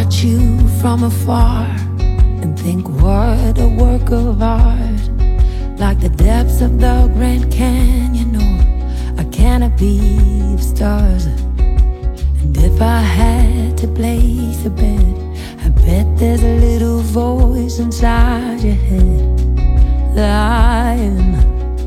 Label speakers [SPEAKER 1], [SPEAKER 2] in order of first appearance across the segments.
[SPEAKER 1] watch you from afar and think what a work of art, like the depths of the Grand Canyon or a canopy of stars. And if I had to place a bet, I bet there's a little voice inside your head lying.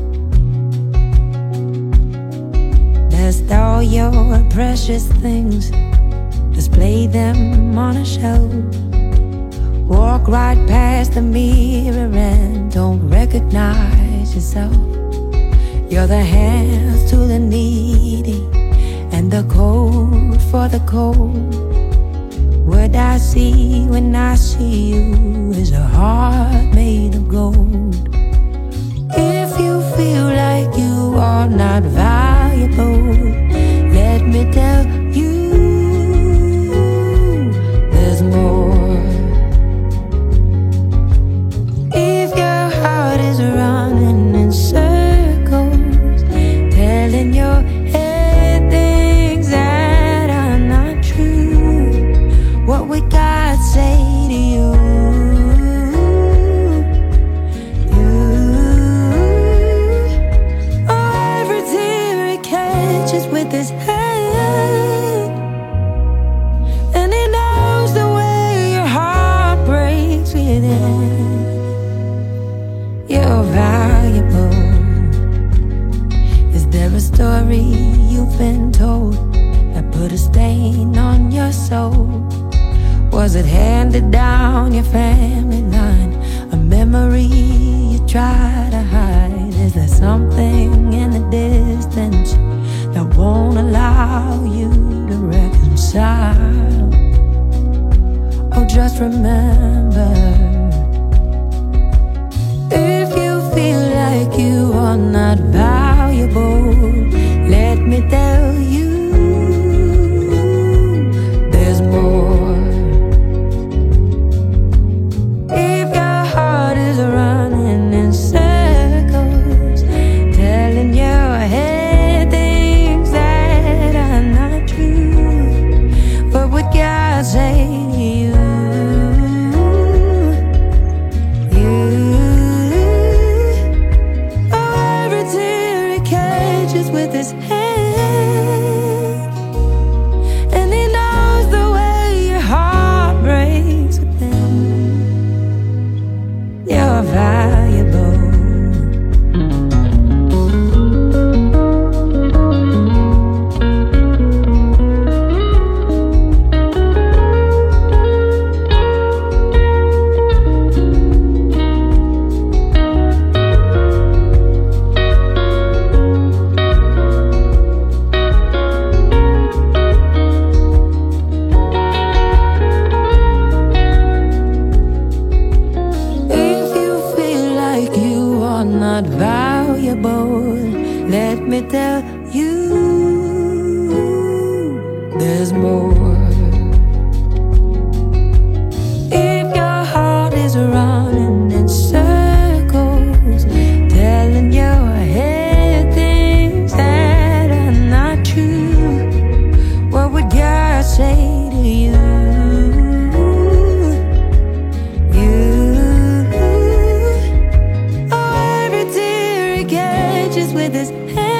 [SPEAKER 1] Best all your precious things, display them on a shelf. Walk right past the mirror and don't recognize yourself. You're the hands to the needy and the code for the cold. What I see when I see you is a heart made of gold. If you feel like you are not valuable, let me tell you there's more. If your heart is running in circles, telling your head things that are not true, what would God say to you? Oh, every tear he catches with his hand, and he knows the way your heart breaks within. You're valuable. Is there a story you've been told that put a stain on your soul? Was it handed down your family line, a memory you try to hide? Is there something in the distance that won't allow you to reconcile? Oh, just remember, if you feel like you are not valuable, let me tell you there's more. If your heart is running in circles, telling your head things that are not true, what would God say to you? With his hand, and he knows the way your heart breaks within. You're valuable. Not valuable, let me tell you there's more. If your heart is running in circles, telling your head things that are not true, what would God say to you? With his hand.